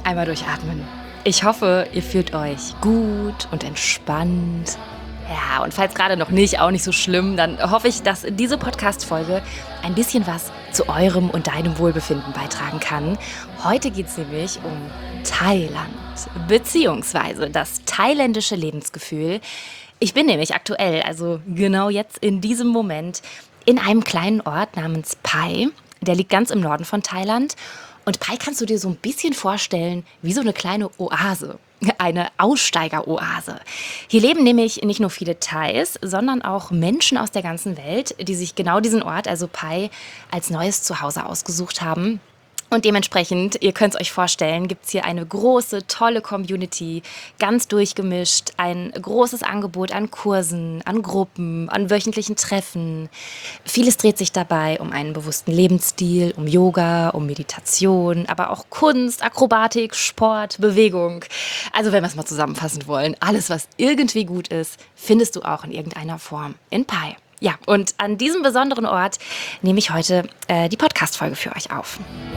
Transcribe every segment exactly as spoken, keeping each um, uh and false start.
Einmal durchatmen. Ich hoffe, ihr fühlt euch gut und entspannt. Ja, und falls gerade noch nicht, auch nicht so schlimm, dann hoffe ich, dass diese Podcast-Folge ein bisschen was zu eurem und deinem Wohlbefinden beitragen kann. Heute geht es nämlich um Thailand, beziehungsweise das thailändische Lebensgefühl. Ich bin nämlich aktuell, also genau jetzt in diesem Moment, in einem kleinen Ort namens Pai. Der liegt ganz im Norden von Thailand. Und Pai kannst du dir so ein bisschen vorstellen wie so eine kleine Oase, eine Aussteigeroase. Hier leben nämlich nicht nur viele Thais, sondern auch Menschen aus der ganzen Welt, die sich genau diesen Ort, also Pai, als neues Zuhause ausgesucht haben. Und dementsprechend, ihr könnt es euch vorstellen, gibt es hier eine große, tolle Community, ganz durchgemischt, ein großes Angebot an Kursen, an Gruppen, an wöchentlichen Treffen. Vieles dreht sich dabei um einen bewussten Lebensstil, um Yoga, um Meditation, aber auch Kunst, Akrobatik, Sport, Bewegung. Also wenn wir es mal zusammenfassen wollen, alles, was irgendwie gut ist, findest du auch in irgendeiner Form in Pai. Ja, und an diesem besonderen Ort nehme ich heute äh, die Podcast-Folge für euch auf.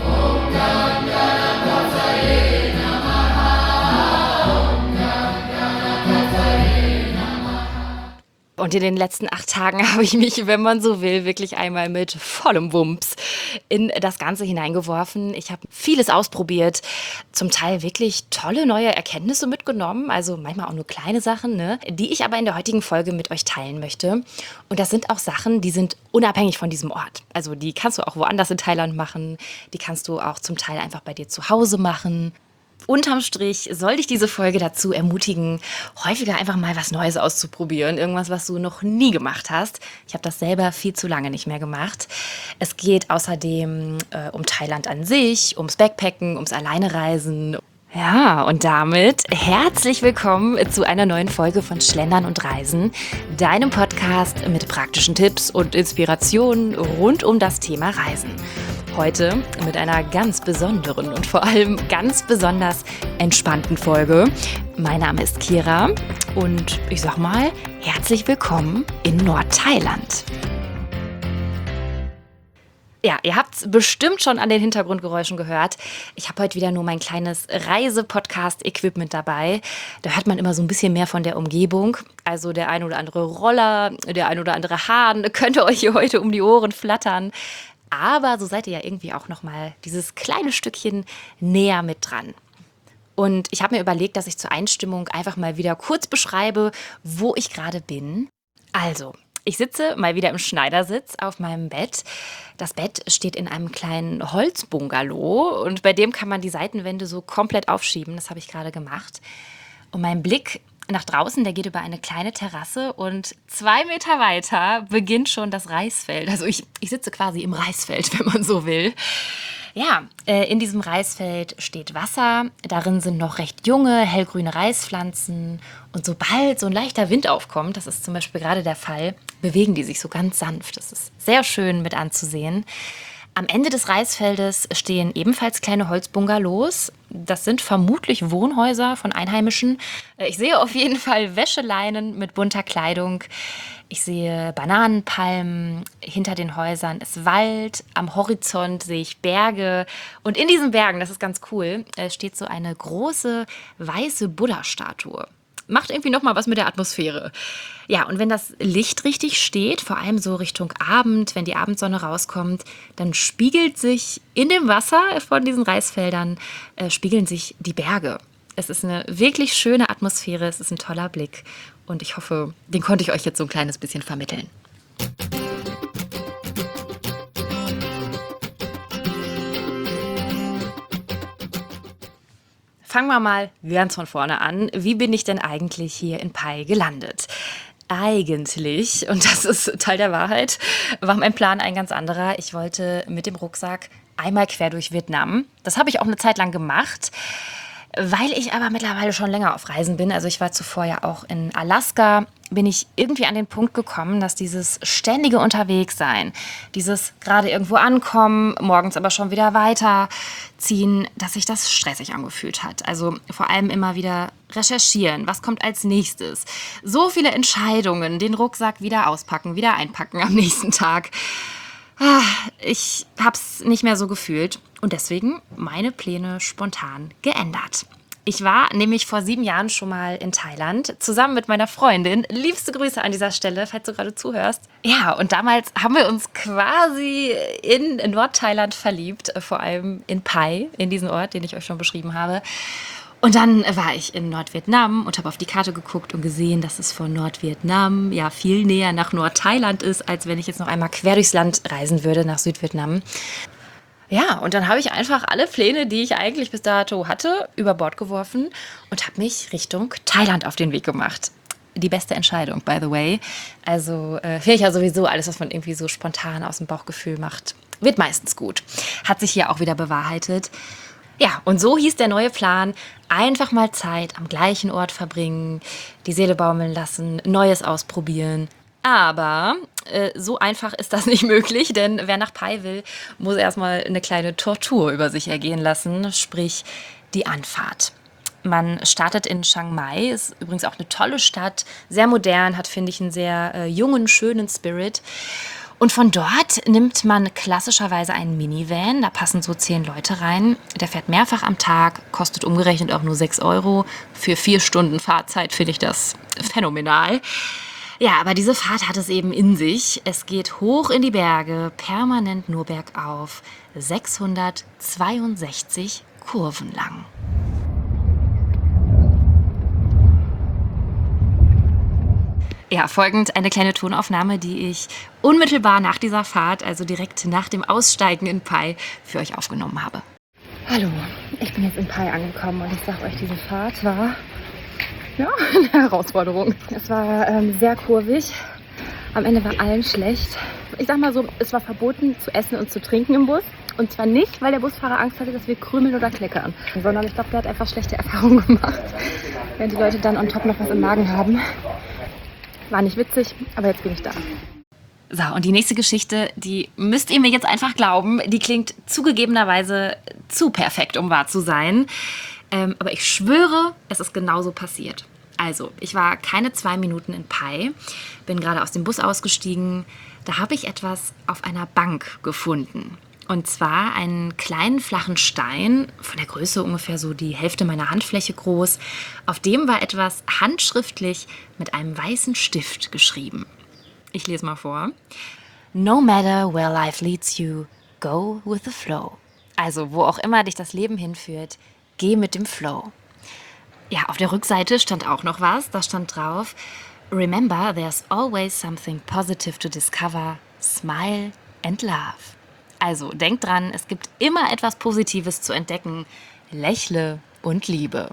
Und in den letzten acht Tagen habe ich mich, wenn man so will, wirklich einmal mit vollem Wumms in das Ganze hineingeworfen. Ich habe vieles ausprobiert, zum Teil wirklich tolle neue Erkenntnisse mitgenommen, also manchmal auch nur kleine Sachen, ne, die ich aber in der heutigen Folge mit euch teilen möchte. Und das sind auch Sachen, die sind unabhängig von diesem Ort. Also die kannst du auch woanders in Thailand machen, die kannst du auch zum Teil einfach bei dir zu Hause machen. Unterm Strich soll dich diese Folge dazu ermutigen, häufiger einfach mal was Neues auszuprobieren. Irgendwas, was du noch nie gemacht hast. Ich habe das selber viel zu lange nicht mehr gemacht. Es geht außerdem äh, um Thailand an sich, ums Backpacken, ums Alleinereisen. Ja, und damit herzlich willkommen zu einer neuen Folge von Schlendern und Reisen, deinem Podcast mit praktischen Tipps und Inspirationen rund um das Thema Reisen. Heute mit einer ganz besonderen und vor allem ganz besonders entspannten Folge. Mein Name ist Kira und ich sag mal, herzlich willkommen in Nordthailand. Ja, ihr habt es bestimmt schon an den Hintergrundgeräuschen gehört. Ich habe heute wieder nur mein kleines Reise-Podcast-Equipment dabei. Da hört man immer so ein bisschen mehr von der Umgebung. Also der ein oder andere Roller, der ein oder andere Hahn könnte euch hier heute um die Ohren flattern. Aber so seid ihr ja irgendwie auch noch mal dieses kleine Stückchen näher mit dran. Und ich habe mir überlegt, dass ich zur Einstimmung einfach mal wieder kurz beschreibe, wo ich gerade bin. Also, ich sitze mal wieder im Schneidersitz auf meinem Bett. Das Bett steht in einem kleinen Holzbungalow und bei dem kann man die Seitenwände so komplett aufschieben. Das habe ich gerade gemacht. Und mein Blick nach draußen, der geht über eine kleine Terrasse und zwei Meter weiter beginnt schon das Reisfeld. Also ich, ich sitze quasi im Reisfeld, wenn man so will. Ja, äh, in diesem Reisfeld steht Wasser. Darin sind noch recht junge, hellgrüne Reispflanzen. Und sobald so ein leichter Wind aufkommt, das ist zum Beispiel gerade der Fall, bewegen die sich so ganz sanft. Das ist sehr schön mit anzusehen. Am Ende des Reisfeldes stehen ebenfalls kleine Holzbungalows. Das sind vermutlich Wohnhäuser von Einheimischen. Ich sehe auf jeden Fall Wäscheleinen mit bunter Kleidung. Ich sehe Bananenpalmen, hinter den Häusern ist Wald, am Horizont sehe ich Berge. Und in diesen Bergen, das ist ganz cool, steht so eine große weiße Buddha-Statue. Macht irgendwie nochmal was mit der Atmosphäre. Ja, und wenn das Licht richtig steht, vor allem so Richtung Abend, wenn die Abendsonne rauskommt, dann spiegelt sich in dem Wasser von diesen Reisfeldern, äh, spiegeln sich die Berge. Es ist eine wirklich schöne Atmosphäre, es ist ein toller Blick und ich hoffe, den konnte ich euch jetzt so ein kleines bisschen vermitteln. Fangen wir mal ganz von vorne an. Wie bin ich denn eigentlich hier in Pai gelandet? Eigentlich, und das ist Teil der Wahrheit, war mein Plan ein ganz anderer. Ich wollte mit dem Rucksack einmal quer durch Vietnam. Das habe ich auch eine Zeit lang gemacht. Weil ich aber mittlerweile schon länger auf Reisen bin, also ich war zuvor ja auch in Alaska, bin ich irgendwie an den Punkt gekommen, dass dieses ständige Unterwegssein, dieses gerade irgendwo ankommen, morgens aber schon wieder weiterziehen, dass sich das stressig angefühlt hat. Also vor allem immer wieder recherchieren, was kommt als nächstes. So viele Entscheidungen, den Rucksack wieder auspacken, wieder einpacken am nächsten Tag. Ah, ich habe es nicht mehr so gefühlt und deswegen meine Pläne spontan geändert. Ich war nämlich vor sieben Jahren schon mal in Thailand, zusammen mit meiner Freundin. Liebste Grüße an dieser Stelle, falls du gerade zuhörst. Ja, und damals haben wir uns quasi in Nordthailand verliebt, äh, vor allem in Pai, in diesen Ort, den ich euch schon beschrieben habe. Und dann war ich in Nordvietnam und habe auf die Karte geguckt und gesehen, dass es von Nordvietnam ja viel näher nach Nordthailand ist, als wenn ich jetzt noch einmal quer durchs Land reisen würde nach Südvietnam. Ja, und dann habe ich einfach alle Pläne, die ich eigentlich bis dato hatte, über Bord geworfen und habe mich Richtung Thailand auf den Weg gemacht. Die beste Entscheidung, by the way. Also äh, finde ich ja sowieso, alles, was man irgendwie so spontan aus dem Bauchgefühl macht, wird meistens gut. Hat sich hier auch wieder bewahrheitet. Ja, und so hieß der neue Plan, einfach mal Zeit am gleichen Ort verbringen, die Seele baumeln lassen, Neues ausprobieren. Aber äh, so einfach ist das nicht möglich, denn wer nach Pai will, muss erstmal eine kleine Tortur über sich ergehen lassen, sprich die Anfahrt. Man startet in Chiang Mai, ist übrigens auch eine tolle Stadt, sehr modern, hat, finde ich, einen sehr äh, jungen, schönen Spirit. Und von dort nimmt man klassischerweise einen Minivan, da passen so zehn Leute rein. Der fährt mehrfach am Tag, kostet umgerechnet auch nur sechs Euro. Für vier Stunden Fahrzeit finde ich das phänomenal. Ja, aber diese Fahrt hat es eben in sich. Es geht hoch in die Berge, permanent nur bergauf, sechshundertzweiundsechzig Kurven lang. Ja, folgend eine kleine Tonaufnahme, die ich unmittelbar nach dieser Fahrt, also direkt nach dem Aussteigen in Pai, für euch aufgenommen habe. Hallo, ich bin jetzt in Pai angekommen und ich sage euch, diese Fahrt war ja eine Herausforderung. Es war ähm, sehr kurvig. Am Ende war allen schlecht. Ich sag mal so, es war verboten zu essen und zu trinken im Bus. Und zwar nicht, weil der Busfahrer Angst hatte, dass wir krümeln oder kleckern, sondern ich glaube, der hat einfach schlechte Erfahrungen gemacht, wenn die Leute dann on top noch was im Magen haben. War nicht witzig, aber jetzt bin ich da. So, und die nächste Geschichte, die müsst ihr mir jetzt einfach glauben, die klingt zugegebenerweise zu perfekt, um wahr zu sein. Ähm, aber ich schwöre, es ist genauso passiert. Also, ich war keine zwei Minuten in Pai, bin gerade aus dem Bus ausgestiegen. Da habe ich etwas auf einer Bank gefunden. Und zwar einen kleinen flachen Stein, von der Größe ungefähr so die Hälfte meiner Handfläche groß. Auf dem war etwas handschriftlich mit einem weißen Stift geschrieben. Ich lese mal vor. No matter where life leads you, go with the flow. Also, wo auch immer dich das Leben hinführt, geh mit dem Flow. Ja, auf der Rückseite stand auch noch was. Da stand drauf: Remember, there's always something positive to discover. Smile and love. Also, denkt dran, es gibt immer etwas Positives zu entdecken. Lächle und liebe.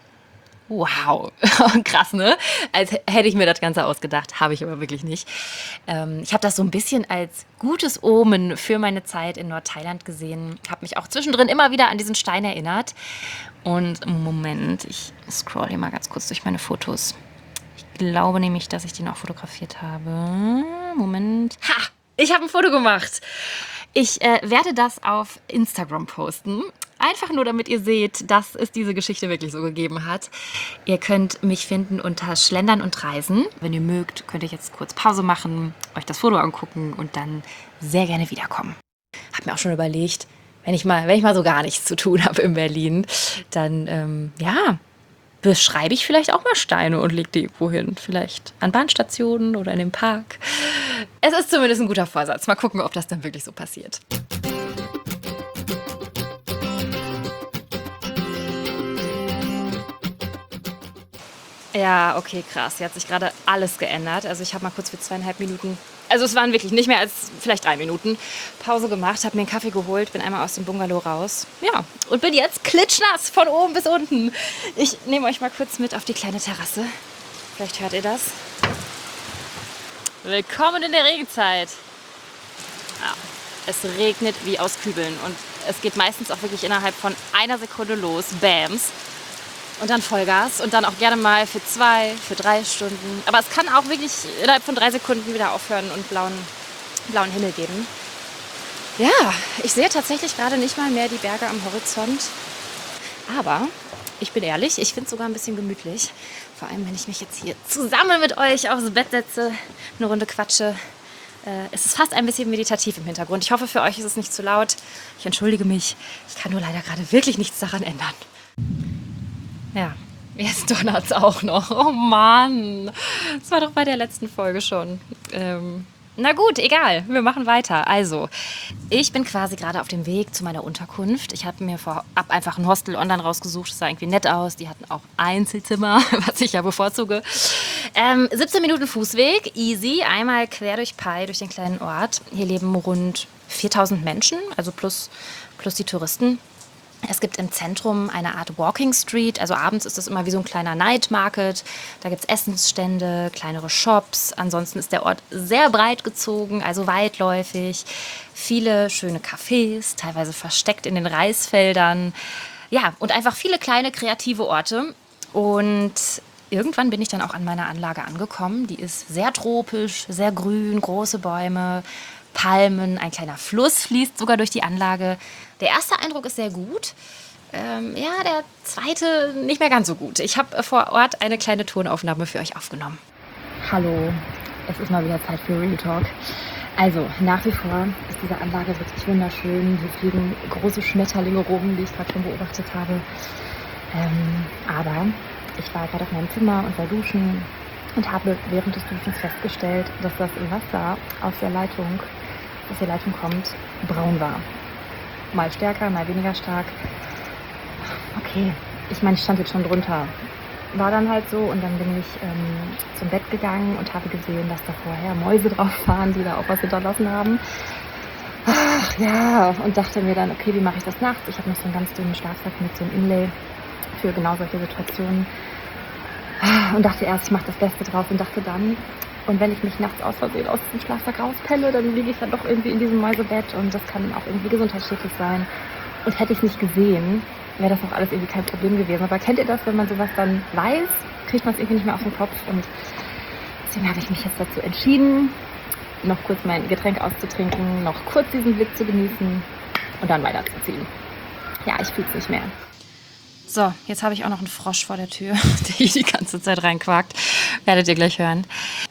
Wow, krass, ne? Als hätte ich mir das Ganze ausgedacht, habe ich aber wirklich nicht. Ähm, ich habe das so ein bisschen als gutes Omen für meine Zeit in Nordthailand gesehen. Habe mich auch zwischendrin immer wieder an diesen Stein erinnert. Und Moment, ich scroll hier mal ganz kurz durch meine Fotos. Ich glaube nämlich, dass ich den auch fotografiert habe. Moment. Ha! Ich habe ein Foto gemacht. Ich äh, werde das auf Instagram posten. Einfach nur, damit ihr seht, dass es diese Geschichte wirklich so gegeben hat. Ihr könnt mich finden unter Schlendern und Reisen. Wenn ihr mögt, könnt ihr jetzt kurz Pause machen, euch das Foto angucken und dann sehr gerne wiederkommen. Hab mir auch schon überlegt, wenn ich mal, wenn ich mal so gar nichts zu tun habe in Berlin, dann, ähm, ja, beschreibe ich vielleicht auch mal Steine und lege die irgendwo hin. Vielleicht an Bahnstationen oder in dem Park. Es ist zumindest ein guter Vorsatz. Mal gucken, ob das dann wirklich so passiert. Ja, okay, krass. Hier hat sich gerade alles geändert. Also ich habe mal kurz für zweieinhalb Minuten, also es waren wirklich nicht mehr als vielleicht drei Minuten, Pause gemacht, habe mir einen Kaffee geholt, bin einmal aus dem Bungalow raus. Ja, und bin jetzt klitschnass von oben bis unten. Ich nehme euch mal kurz mit auf die kleine Terrasse. Vielleicht hört ihr das. Willkommen in der Regenzeit. Ja, es regnet wie aus Kübeln und es geht meistens auch wirklich innerhalb von einer Sekunde los. Bams. Und dann Vollgas und dann auch gerne mal für zwei, für drei Stunden. Aber es kann auch wirklich innerhalb von drei Sekunden wieder aufhören und blauen, blauen Himmel geben. Ja, ich sehe tatsächlich gerade nicht mal mehr die Berge am Horizont. Aber ich bin ehrlich, ich finde es sogar ein bisschen gemütlich. Vor allem, wenn ich mich jetzt hier zusammen mit euch aufs Bett setze, eine Runde quatsche Äh, es ist fast ein bisschen meditativ im Hintergrund. Ich hoffe, für euch ist es nicht zu laut. Ich entschuldige mich. Ich kann nur leider gerade wirklich nichts daran ändern. Ja, jetzt donnert es auch noch. Oh Mann, das war doch bei der letzten Folge schon. Ähm, na gut, egal, wir machen weiter. Also, ich bin quasi gerade auf dem Weg zu meiner Unterkunft. Ich habe mir vorab einfach ein Hostel online rausgesucht. Das sah irgendwie nett aus. Die hatten auch Einzelzimmer, was ich ja bevorzuge. Ähm, siebzehn Minuten Fußweg, easy. Einmal quer durch Pai, durch den kleinen Ort. Hier leben rund viertausend Menschen, also plus, plus die Touristen. Es gibt im Zentrum eine Art Walking Street, also abends ist das immer wie so ein kleiner Night Market. Da gibt es Essensstände, kleinere Shops. Ansonsten ist der Ort sehr breit gezogen, also weitläufig. Viele schöne Cafés, teilweise versteckt in den Reisfeldern. Ja, und einfach viele kleine kreative Orte. Und irgendwann bin ich dann auch an meiner Anlage angekommen. Die ist sehr tropisch, sehr grün, große Bäume, Palmen, ein kleiner Fluss fließt sogar durch die Anlage. Der erste Eindruck ist sehr gut. Ähm, ja, der zweite nicht mehr ganz so gut. Ich habe vor Ort eine kleine Tonaufnahme für euch aufgenommen. Hallo, es ist mal wieder Zeit für Real Talk. Also, nach wie vor ist diese Anlage wirklich wunderschön. Hier fliegen große Schmetterlinge rum, die ich gerade schon beobachtet habe. Ähm, aber ich war gerade auf meinem Zimmer und war duschen und habe während des Duschens festgestellt, dass das Wasser aus der Leitung, aus der Leitung kommt, braun war. Mal stärker, mal weniger stark. Okay, ich meine, ich stand jetzt schon drunter. War dann halt so und dann bin ich ähm, zum Bett gegangen und habe gesehen, dass da vorher Mäuse drauf waren, die da auch was hinterlassen haben. Ach ja, und dachte mir dann, okay, wie mache ich das nachts? Ich habe noch so einen ganz dünnen Schlafsack mit so einem Inlay für genau solche Situationen. Und dachte erst, ich mache das Beste drauf und dachte dann, und wenn ich mich nachts aus Versehen aus diesem Schlafsack rauspelle, dann liege ich dann doch irgendwie in diesem Mäusebett und das kann auch irgendwie gesundheitsschädlich sein. Und hätte ich es nicht gesehen, wäre das auch alles irgendwie kein Problem gewesen. Aber kennt ihr das, wenn man sowas dann weiß, kriegt man es irgendwie nicht mehr aus dem Kopf. Und deswegen habe ich mich jetzt dazu entschieden, noch kurz mein Getränk auszutrinken, noch kurz diesen Blick zu genießen und dann weiterzuziehen. Ja, ich fühle es nicht mehr. So, jetzt habe ich auch noch einen Frosch vor der Tür, der hier die ganze Zeit reinquakt. Werdet ihr gleich hören.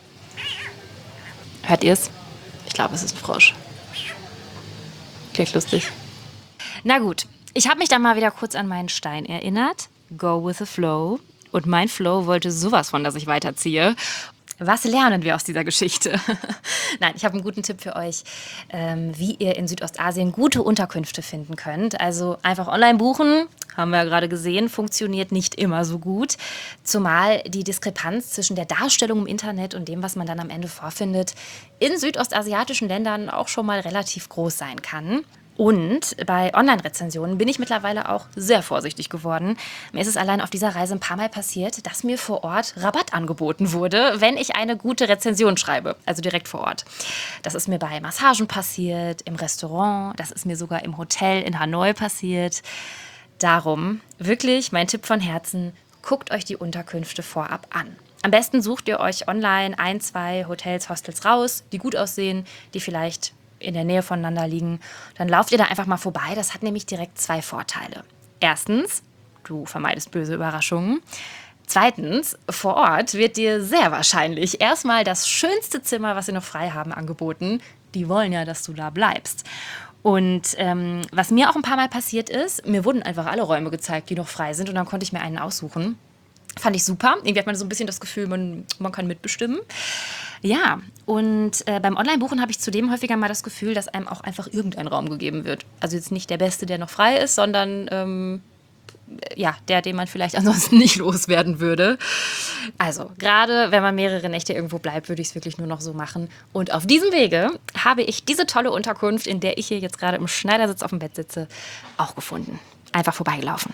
Hört ihr es? Ich glaube, es ist ein Frosch. Klingt lustig. Na gut, ich habe mich dann mal wieder kurz an meinen Stein erinnert. Go with the flow. Und mein Flow wollte sowas von, dass ich weiterziehe. Was lernen wir aus dieser Geschichte? Nein, ich habe einen guten Tipp für euch, ähm, wie ihr in Südostasien gute Unterkünfte finden könnt. Also einfach online buchen, haben wir ja gerade gesehen, funktioniert nicht immer so gut. Zumal die Diskrepanz zwischen der Darstellung im Internet und dem, was man dann am Ende vorfindet, in südostasiatischen Ländern auch schon mal relativ groß sein kann. Und bei Online-Rezensionen bin ich mittlerweile auch sehr vorsichtig geworden. Mir ist es allein auf dieser Reise ein paar Mal passiert, dass mir vor Ort Rabatt angeboten wurde, wenn ich eine gute Rezension schreibe, also direkt vor Ort. Das ist mir bei Massagen passiert, im Restaurant, das ist mir sogar im Hotel in Hanoi passiert. Darum, wirklich mein Tipp von Herzen, guckt euch die Unterkünfte vorab an. Am besten sucht ihr euch online ein, zwei Hotels, Hostels raus, die gut aussehen, die vielleicht in der Nähe voneinander liegen, dann lauft ihr da einfach mal vorbei. Das hat nämlich direkt zwei Vorteile. Erstens, du vermeidest böse Überraschungen. Zweitens, vor Ort wird dir sehr wahrscheinlich erstmal das schönste Zimmer, was sie noch frei haben, angeboten. Die wollen ja, dass du da bleibst. Und ähm, was mir auch ein paar Mal passiert ist, mir wurden einfach alle Räume gezeigt, die noch frei sind und dann konnte ich mir einen aussuchen. Fand ich super. Irgendwie hat man so ein bisschen das Gefühl, man, man kann mitbestimmen. Ja, und äh, beim Online-Buchen habe ich zudem häufiger mal das Gefühl, dass einem auch einfach irgendein Raum gegeben wird. Also jetzt nicht der beste, der noch frei ist, sondern ähm, ja, der, den man vielleicht ansonsten nicht loswerden würde. Also, gerade wenn man mehrere Nächte irgendwo bleibt, würde ich es wirklich nur noch so machen. Und auf diesem Wege habe ich diese tolle Unterkunft, in der ich hier jetzt gerade im Schneidersitz auf dem Bett sitze, auch gefunden. Einfach vorbeigelaufen.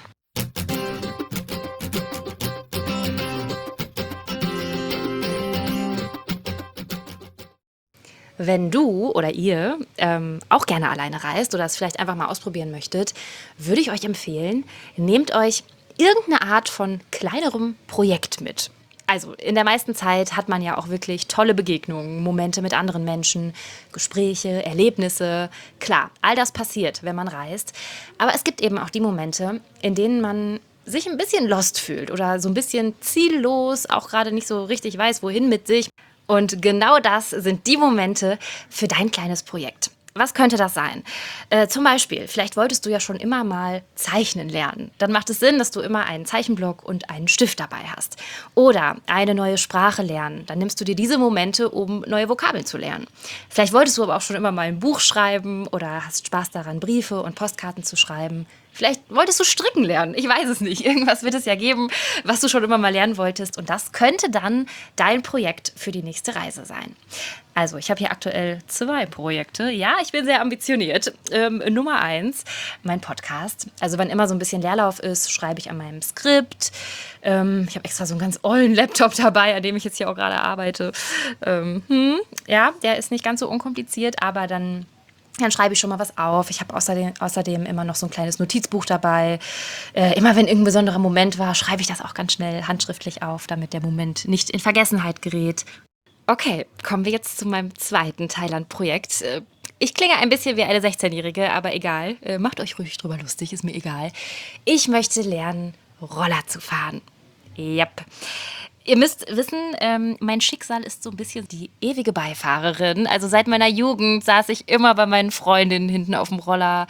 Wenn du oder ihr ähm, auch gerne alleine reist oder es vielleicht einfach mal ausprobieren möchtet, würde ich euch empfehlen, nehmt euch irgendeine Art von kleinerem Projekt mit. Also in der meisten Zeit hat man ja auch wirklich tolle Begegnungen, Momente mit anderen Menschen, Gespräche, Erlebnisse. Klar, all das passiert, wenn man reist. Aber es gibt eben auch die Momente, in denen man sich ein bisschen lost fühlt oder so ein bisschen ziellos, auch gerade nicht so richtig weiß, wohin mit sich. Und genau das sind die Momente für dein kleines Projekt. Was könnte das sein? Äh, zum Beispiel, vielleicht wolltest du ja schon immer mal zeichnen lernen. Dann macht es Sinn, dass du immer einen Zeichenblock und einen Stift dabei hast. Oder eine neue Sprache lernen. Dann nimmst du dir diese Momente, um neue Vokabeln zu lernen. Vielleicht wolltest du aber auch schon immer mal ein Buch schreiben oder hast Spaß daran, Briefe und Postkarten zu schreiben. Vielleicht wolltest du stricken lernen. Ich weiß es nicht. Irgendwas wird es ja geben, was du schon immer mal lernen wolltest. Und das könnte dann dein Projekt für die nächste Reise sein. Also, ich habe hier aktuell zwei Projekte. Ja, ich bin sehr ambitioniert. Ähm, Nummer eins, mein Podcast. Also, wenn immer so ein bisschen Leerlauf ist, schreibe ich an meinem Skript. Ähm, ich habe extra so einen ganz ollen Laptop dabei, an dem ich jetzt hier auch gerade arbeite. Ähm, hm, ja, der ist nicht ganz so unkompliziert, aber dann... Dann schreibe ich schon mal was auf. Ich habe außerdem, außerdem immer noch so ein kleines Notizbuch dabei. Äh, immer wenn irgendein besonderer Moment war, schreibe ich das auch ganz schnell handschriftlich auf, damit der Moment nicht in Vergessenheit gerät. Okay, kommen wir jetzt zu meinem zweiten Thailand-Projekt. Äh, Ich klinge ein bisschen wie eine sechzehnjährige, aber egal. Äh, Macht euch ruhig drüber lustig, ist mir egal. Ich möchte lernen, Roller zu fahren. Yep. Ihr müsst wissen, ähm, mein Schicksal ist so ein bisschen die ewige Beifahrerin. Also seit meiner Jugend saß ich immer bei meinen Freundinnen hinten auf dem Roller.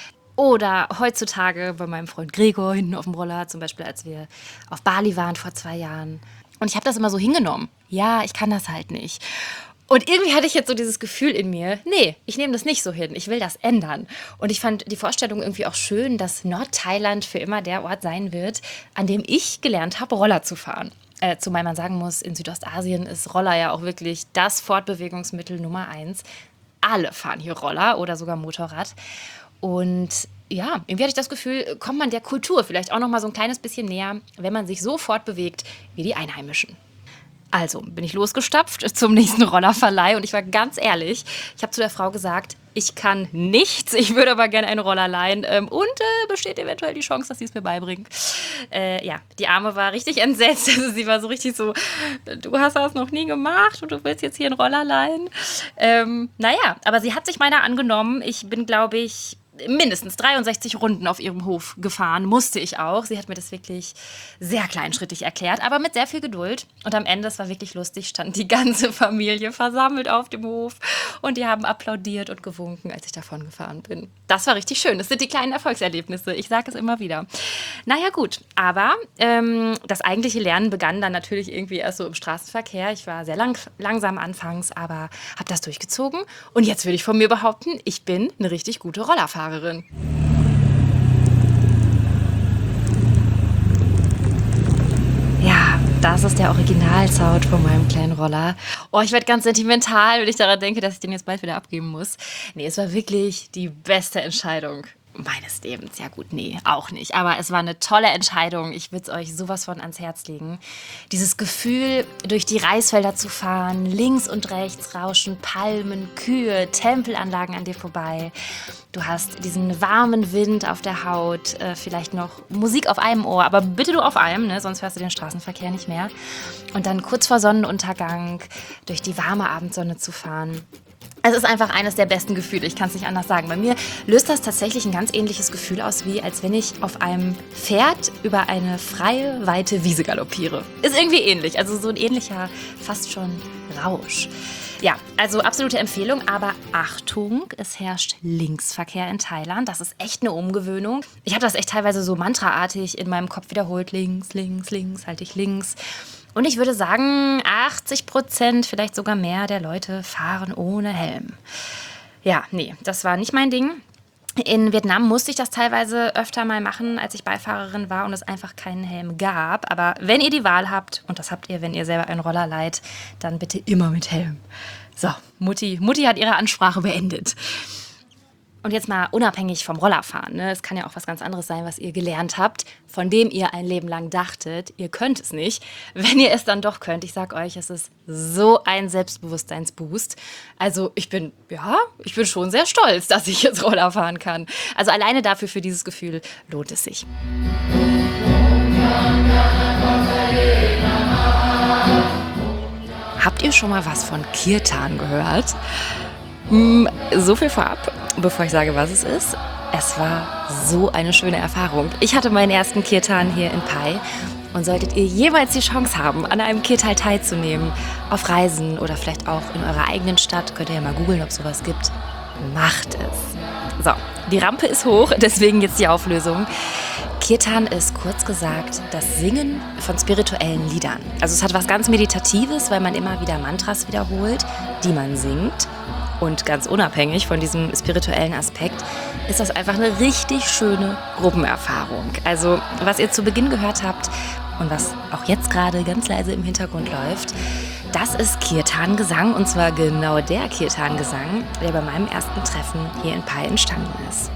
Oder heutzutage bei meinem Freund Gregor hinten auf dem Roller. Zum Beispiel, als wir auf Bali waren vor zwei Jahren. Und ich habe das immer so hingenommen. Ja, ich kann das halt nicht. Und irgendwie hatte ich jetzt so dieses Gefühl in mir, nee, ich nehme das nicht so hin, ich will das ändern. Und ich fand die Vorstellung irgendwie auch schön, dass Nordthailand für immer der Ort sein wird, an dem ich gelernt habe, Roller zu fahren. Äh, zumal man sagen muss, in Südostasien ist Roller ja auch wirklich das Fortbewegungsmittel Nummer eins. Alle fahren hier Roller oder sogar Motorrad. Und ja, irgendwie hatte ich das Gefühl, kommt man der Kultur vielleicht auch noch mal so ein kleines bisschen näher, wenn man sich so fortbewegt wie die Einheimischen. Also bin ich losgestapft zum nächsten Rollerverleih und ich war ganz ehrlich, ich habe zu der Frau gesagt, ich kann nichts, ich würde aber gerne einen Roller leihen ähm, und äh, besteht eventuell die Chance, dass sie es mir beibringt. Äh, ja, die Arme war richtig entsetzt, also sie war so richtig so, du hast das noch nie gemacht und du willst jetzt hier einen Roller leihen. Ähm, naja, aber sie hat sich meiner angenommen, ich bin glaube ich mindestens dreiundsechzig Runden auf ihrem Hof gefahren, musste ich auch. Sie hat mir das wirklich sehr kleinschrittig erklärt, aber mit sehr viel Geduld. Und am Ende, es war wirklich lustig, stand die ganze Familie versammelt auf dem Hof und die haben applaudiert und gewunken, als ich davon gefahren bin. Das war richtig schön. Das sind die kleinen Erfolgserlebnisse. Ich sage es immer wieder. Naja gut, aber ähm, das eigentliche Lernen begann dann natürlich irgendwie erst so im Straßenverkehr. Ich war sehr lang, langsam anfangs, aber habe das durchgezogen. Und jetzt würde ich von mir behaupten, ich bin eine richtig gute Rollerfahrerin. Ja, das ist der Originalsound von meinem kleinen Roller. Oh, ich werde ganz sentimental, wenn ich daran denke, dass ich den jetzt bald wieder abgeben muss. Nee, es war wirklich die beste Entscheidung meines Lebens. Ja gut, nee, auch nicht. Aber es war eine tolle Entscheidung. Ich würde es euch sowas von ans Herz legen. Dieses Gefühl, durch die Reisfelder zu fahren, links und rechts rauschen Palmen, Kühe, Tempelanlagen an dir vorbei. Du hast diesen warmen Wind auf der Haut, äh, vielleicht noch Musik auf einem Ohr, aber bitte nur auf einem, ne? Sonst hörst du den Straßenverkehr nicht mehr. Und dann kurz vor Sonnenuntergang durch die warme Abendsonne zu fahren. Es ist einfach eines der besten Gefühle, ich kann es nicht anders sagen. Bei mir löst das tatsächlich ein ganz ähnliches Gefühl aus, wie als wenn ich auf einem Pferd über eine freie, weite Wiese galoppiere. Ist irgendwie ähnlich, also so ein ähnlicher, fast schon Rausch. Ja, also absolute Empfehlung, aber Achtung, es herrscht Linksverkehr in Thailand. Das ist echt eine Umgewöhnung. Ich habe das echt teilweise so mantraartig in meinem Kopf wiederholt. Links, links, links, halte ich links. Und ich würde sagen, achtzig Prozent, vielleicht sogar mehr der Leute fahren ohne Helm. Ja, nee, das war nicht mein Ding. In Vietnam musste ich das teilweise öfter mal machen, als ich Beifahrerin war und es einfach keinen Helm gab. Aber wenn ihr die Wahl habt, und das habt ihr, wenn ihr selber einen Roller leiht, dann bitte immer mit Helm. So, Mutti, Mutti hat ihre Ansprache beendet. Und jetzt mal unabhängig vom Rollerfahren, ne? Es kann ja auch was ganz anderes sein, was ihr gelernt habt, von dem ihr ein Leben lang dachtet, ihr könnt es nicht. Wenn ihr es dann doch könnt, ich sag euch, es ist so ein Selbstbewusstseinsboost. Also ich bin, ja, ich bin schon sehr stolz, dass ich jetzt Roller fahren kann. Also alleine dafür, für dieses Gefühl, lohnt es sich. Habt ihr schon mal was von Kirtan gehört? So viel vorab, bevor ich sage, was es ist. Es war so eine schöne Erfahrung. Ich hatte meinen ersten Kirtan hier in Pai Und solltet ihr jemals die Chance haben, an einem Kirtal teilzunehmen, auf Reisen oder vielleicht auch in eurer eigenen Stadt, könnt ihr ja mal googeln, ob es sowas gibt, macht es. So, die Rampe ist hoch, deswegen jetzt die Auflösung. Kirtan ist kurz gesagt das Singen von spirituellen Liedern. Also es hat was ganz Meditatives, weil man immer wieder Mantras wiederholt, die man singt. Und ganz unabhängig von diesem spirituellen Aspekt ist das einfach eine richtig schöne Gruppenerfahrung. Also was ihr zu Beginn gehört habt und was auch jetzt gerade ganz leise im Hintergrund läuft, das ist Kirtan-Gesang, und zwar genau der Kirtan-Gesang, der bei meinem ersten Treffen hier in Pai entstanden ist.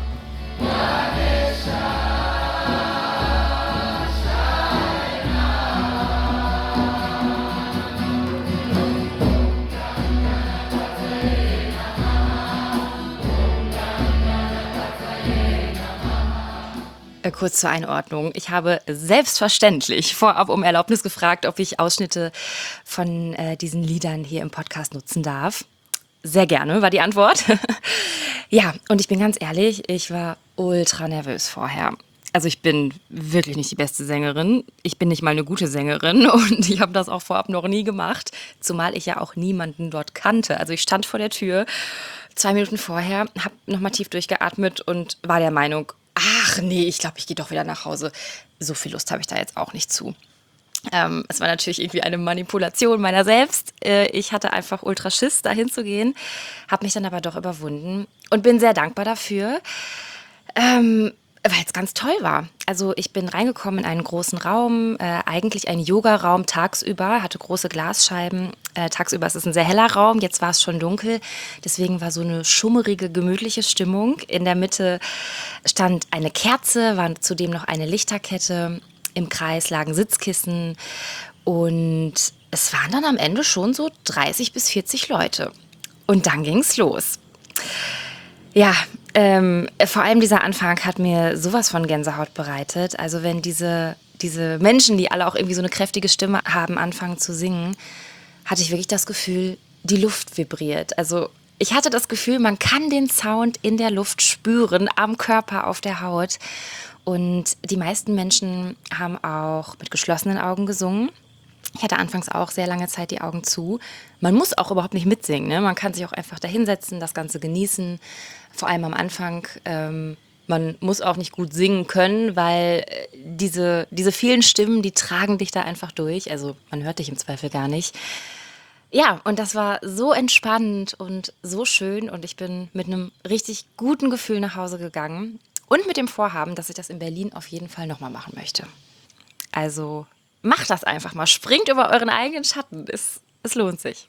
Kurz zur Einordnung. Ich habe selbstverständlich vorab um Erlaubnis gefragt, ob ich Ausschnitte von äh, diesen Liedern hier im Podcast nutzen darf. Sehr gerne, war die Antwort. Ja, und ich bin ganz ehrlich, ich war ultra nervös vorher. Also ich bin wirklich nicht die beste Sängerin. Ich bin nicht mal eine gute Sängerin und ich habe das auch vorab noch nie gemacht, zumal ich ja auch niemanden dort kannte. Also ich stand vor der Tür zwei Minuten vorher, habe nochmal tief durchgeatmet und war der Meinung, ach nee, ich glaube, ich gehe doch wieder nach Hause. So viel Lust habe ich da jetzt auch nicht zu. Ähm, es war natürlich irgendwie eine Manipulation meiner selbst. Äh, ich hatte einfach ultra Schiss, da hinzugehen, habe mich dann aber doch überwunden und bin sehr dankbar dafür, ähm, weil es ganz toll war. Also ich bin reingekommen in einen großen Raum, äh, eigentlich ein Yoga-Raum tagsüber, hatte große Glasscheiben. Äh, tagsüber ist es ein sehr heller Raum, jetzt war es schon dunkel. Deswegen war so eine schummerige, gemütliche Stimmung. In der Mitte stand eine Kerze, war zudem noch eine Lichterkette. Im Kreis lagen Sitzkissen und es waren dann am Ende schon so dreißig bis vierzig Leute. Und dann ging's los. Ja, ähm, vor allem dieser Anfang hat mir sowas von Gänsehaut bereitet. Also wenn diese, diese Menschen, die alle auch irgendwie so eine kräftige Stimme haben, anfangen zu singen, hatte ich wirklich das Gefühl, die Luft vibriert. Also ich hatte das Gefühl, man kann den Sound in der Luft spüren, am Körper, auf der Haut. Und die meisten Menschen haben auch mit geschlossenen Augen gesungen. Ich hatte anfangs auch sehr lange Zeit die Augen zu. Man muss auch überhaupt nicht mitsingen, ne? Man kann sich auch einfach da hinsetzen, das Ganze genießen. Vor allem am Anfang. Ähm, man muss auch nicht gut singen können, weil äh, diese, diese vielen Stimmen, die tragen dich da einfach durch. Also man hört dich im Zweifel gar nicht. Ja, und das war so entspannend und so schön. Und ich bin mit einem richtig guten Gefühl nach Hause gegangen. Und mit dem Vorhaben, dass ich das in Berlin auf jeden Fall nochmal machen möchte. Also macht das einfach mal. Springt über euren eigenen Schatten. Es, es lohnt sich.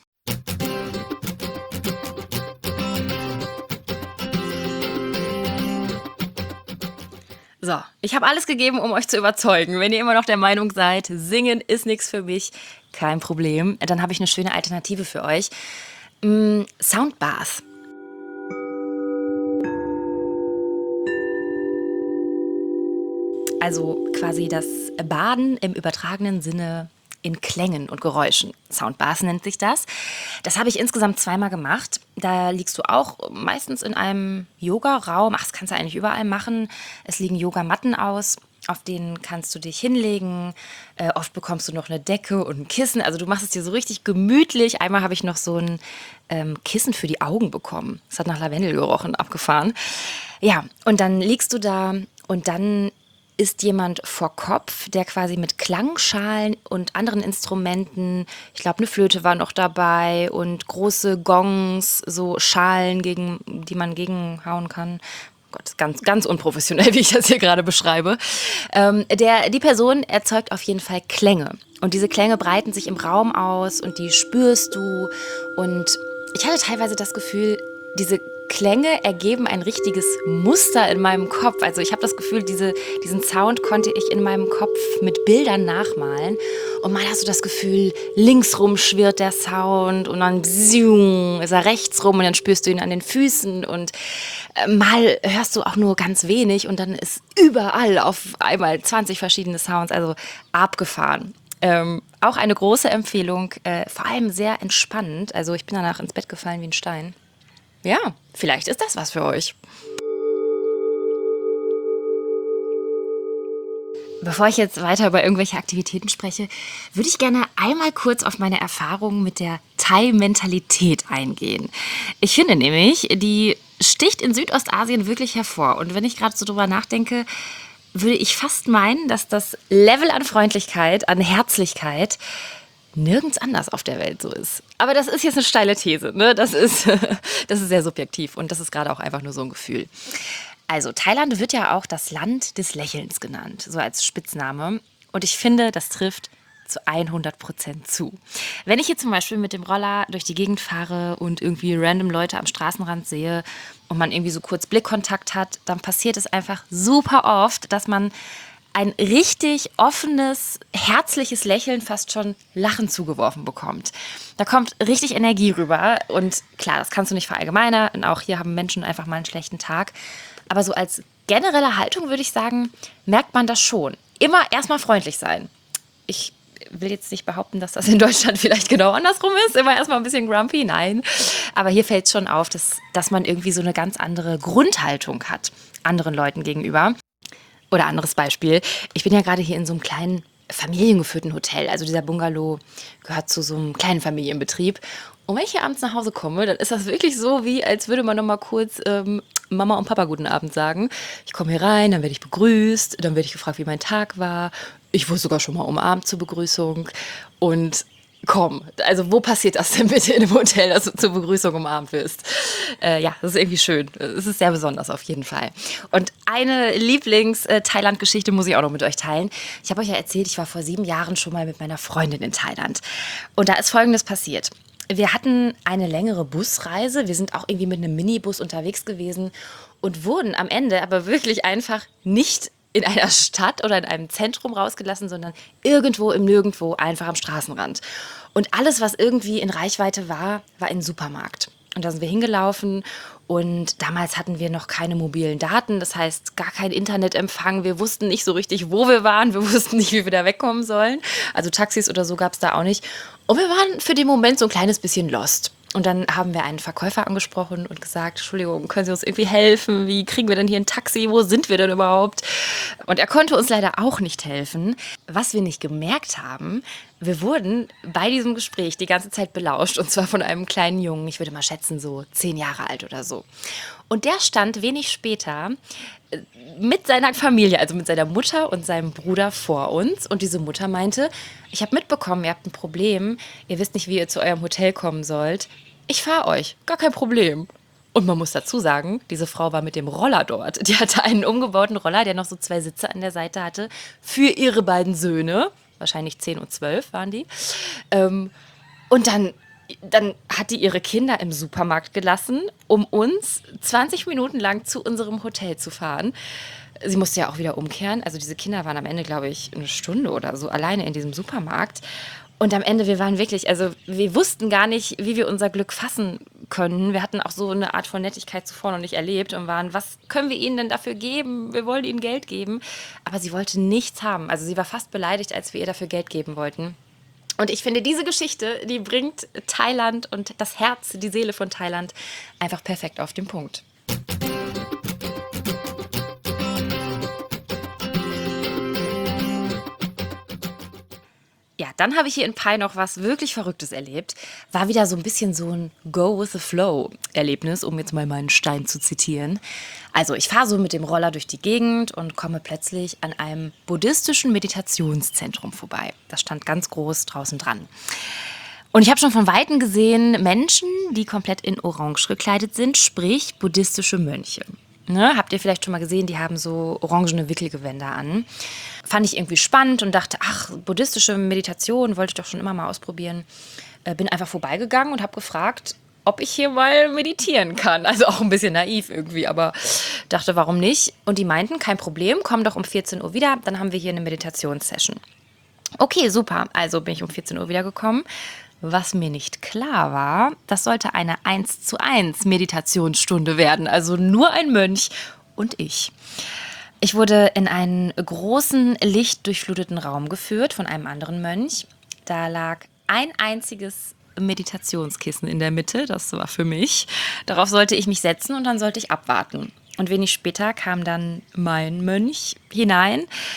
So, ich habe alles gegeben, um euch zu überzeugen. Wenn ihr immer noch der Meinung seid, singen ist nichts für mich, kein Problem. Dann habe ich eine schöne Alternative für euch. Mm, Soundbath. Also quasi das Baden im übertragenen Sinne in Klängen und Geräuschen. Soundbath nennt sich das. Das habe ich insgesamt zweimal gemacht. Da liegst du auch meistens in einem Yoga-Raum. Ach, das kannst du eigentlich überall machen. Es liegen Yogamatten aus, auf denen kannst du dich hinlegen. Äh, oft bekommst du noch eine Decke und ein Kissen. Also du machst es dir so richtig gemütlich. Einmal habe ich noch so ein ähm, Kissen für die Augen bekommen. Das hat nach Lavendel gerochen, abgefahren. Ja, und dann liegst du da und dann ist jemand vor Kopf, der quasi mit Klangschalen und anderen Instrumenten, ich glaube, eine Flöte war noch dabei und große Gongs, so Schalen, gegen die man gegenhauen kann. Gott, ganz, ganz unprofessionell, wie ich das hier gerade beschreibe. Ähm, der, die Person erzeugt auf jeden Fall Klänge. Und diese Klänge breiten sich im Raum aus und die spürst du. Und ich hatte teilweise das Gefühl, diese Klänge ergeben ein richtiges Muster in meinem Kopf. Also ich habe das Gefühl, diese, diesen Sound konnte ich in meinem Kopf mit Bildern nachmalen. Und mal hast du das Gefühl, linksrum schwirrt der Sound und dann bzzung, ist er rechts rum und dann spürst du ihn an den Füßen. Und äh, mal hörst du auch nur ganz wenig und dann ist überall auf einmal zwanzig verschiedene Sounds. Also abgefahren. Ähm, auch eine große Empfehlung, äh, vor allem sehr entspannend. Also ich bin danach ins Bett gefallen wie ein Stein. Ja, vielleicht ist das was für euch. Bevor ich jetzt weiter über irgendwelche Aktivitäten spreche, würde ich gerne einmal kurz auf meine Erfahrungen mit der Thai-Mentalität eingehen. Ich finde nämlich, die sticht in Südostasien wirklich hervor. Und wenn ich gerade so drüber nachdenke, würde ich fast meinen, dass das Level an Freundlichkeit, an Herzlichkeit nirgends anders auf der Welt so ist. Aber das ist jetzt eine steile These, ne? Das ist, das ist sehr subjektiv und das ist gerade auch einfach nur so ein Gefühl. Also Thailand wird ja auch das Land des Lächelns genannt, so als Spitzname. Und ich finde, das trifft zu hundert Prozent zu. Wenn ich hier zum Beispiel mit dem Roller durch die Gegend fahre und irgendwie random Leute am Straßenrand sehe und man irgendwie so kurz Blickkontakt hat, dann passiert es einfach super oft, dass man ein richtig offenes, herzliches Lächeln, fast schon Lachen zugeworfen bekommt. Da kommt richtig Energie rüber und klar, das kannst du nicht verallgemeinern und auch hier haben Menschen einfach mal einen schlechten Tag. Aber so als generelle Haltung würde ich sagen, merkt man das schon. Immer erstmal freundlich sein. Ich will jetzt nicht behaupten, dass das in Deutschland vielleicht genau andersrum ist. Immer erstmal ein bisschen grumpy, nein. Aber hier fällt es schon auf, dass, dass man irgendwie so eine ganz andere Grundhaltung hat anderen Leuten gegenüber. Oder anderes Beispiel. Ich bin ja gerade hier in so einem kleinen familiengeführten Hotel. Also dieser Bungalow gehört zu so einem kleinen Familienbetrieb. Und wenn ich hier abends nach Hause komme, dann ist das wirklich so, wie als würde man noch mal kurz ähm, Mama und Papa guten Abend sagen. Ich komme hier rein, dann werde ich begrüßt, dann werde ich gefragt, wie mein Tag war. Ich wurde sogar schon mal umarmt zur Begrüßung. Und komm, also wo passiert das denn bitte in einem Hotel, dass du zur Begrüßung umarmt wirst? Äh, ja, das ist irgendwie schön. Es ist sehr besonders auf jeden Fall. Und eine Lieblings-Thailand-Geschichte muss ich auch noch mit euch teilen. Ich habe euch ja erzählt, ich war vor sieben Jahren schon mal mit meiner Freundin in Thailand. Und da ist Folgendes passiert. Wir hatten eine längere Busreise. Wir sind auch irgendwie mit einem Minibus unterwegs gewesen und wurden am Ende aber wirklich einfach nicht in einer Stadt oder in einem Zentrum rausgelassen, sondern irgendwo im Nirgendwo, einfach am Straßenrand. Und alles, was irgendwie in Reichweite war, war ein Supermarkt. Und da sind wir hingelaufen und damals hatten wir noch keine mobilen Daten, das heißt gar kein Internetempfang. Wir wussten nicht so richtig, wo wir waren, wir wussten nicht, wie wir da wegkommen sollen. Also Taxis oder so gab es da auch nicht. Und wir waren für den Moment so ein kleines bisschen lost. Und dann haben wir einen Verkäufer angesprochen und gesagt, Entschuldigung, können Sie uns irgendwie helfen? Wie kriegen wir denn hier ein Taxi? Wo sind wir denn überhaupt? Und er konnte uns leider auch nicht helfen. Was wir nicht gemerkt haben, wir wurden bei diesem Gespräch die ganze Zeit belauscht. Und zwar von einem kleinen Jungen, ich würde mal schätzen, so zehn Jahre alt oder so. Und der stand wenig später mit seiner Familie, also mit seiner Mutter und seinem Bruder vor uns. Und diese Mutter meinte, ich habe mitbekommen, ihr habt ein Problem. Ihr wisst nicht, wie ihr zu eurem Hotel kommen sollt. Ich fahre euch, gar kein Problem. Und man muss dazu sagen, diese Frau war mit dem Roller dort. Die hatte einen umgebauten Roller, der noch so zwei Sitze an der Seite hatte, für ihre beiden Söhne. Wahrscheinlich zehn und zwölf waren die. Ähm, und dann... Dann hat die ihre Kinder im Supermarkt gelassen, um uns zwanzig Minuten lang zu unserem Hotel zu fahren. Sie musste ja auch wieder umkehren. Also diese Kinder waren am Ende, glaube ich, eine Stunde oder so alleine in diesem Supermarkt. Und am Ende, wir waren wirklich, also wir wussten gar nicht, wie wir unser Glück fassen können. Wir hatten auch so eine Art von Nettigkeit zuvor noch nicht erlebt und waren, was können wir ihnen denn dafür geben? Wir wollen ihnen Geld geben. Aber sie wollte nichts haben. Also sie war fast beleidigt, als wir ihr dafür Geld geben wollten. Und ich finde, diese Geschichte, die bringt Thailand und das Herz, die Seele von Thailand einfach perfekt auf den Punkt. Ja, dann habe ich hier in Pai noch was wirklich Verrücktes erlebt. War wieder so ein bisschen so ein Go-with-the-Flow-Erlebnis, um jetzt mal meinen Stein zu zitieren. Also ich fahre so mit dem Roller durch die Gegend und komme plötzlich an einem buddhistischen Meditationszentrum vorbei. Das stand ganz groß draußen dran. Und ich habe schon von Weitem gesehen Menschen, die komplett in Orange gekleidet sind, sprich buddhistische Mönche. Ne, habt ihr vielleicht schon mal gesehen, die haben so orangene Wickelgewänder an. Fand ich irgendwie spannend und dachte, ach, buddhistische Meditation wollte ich doch schon immer mal ausprobieren. Äh, bin einfach vorbeigegangen und habe gefragt, ob ich hier mal meditieren kann. Also auch ein bisschen naiv irgendwie, aber dachte, warum nicht? Und die meinten, kein Problem, komm doch um vierzehn Uhr wieder, dann haben wir hier eine Meditationssession. Okay, super. Also bin ich um vierzehn Uhr wiedergekommen. Was mir nicht klar war, das sollte eine eins zu eins Meditationsstunde werden, also nur ein Mönch und ich. Ich wurde in einen großen, lichtdurchfluteten Raum geführt von einem anderen Mönch. Da lag ein einziges Meditationskissen in der Mitte, das war für mich. Darauf sollte ich mich setzen und dann sollte ich abwarten. Und wenig später kam dann mein Mönch hinein.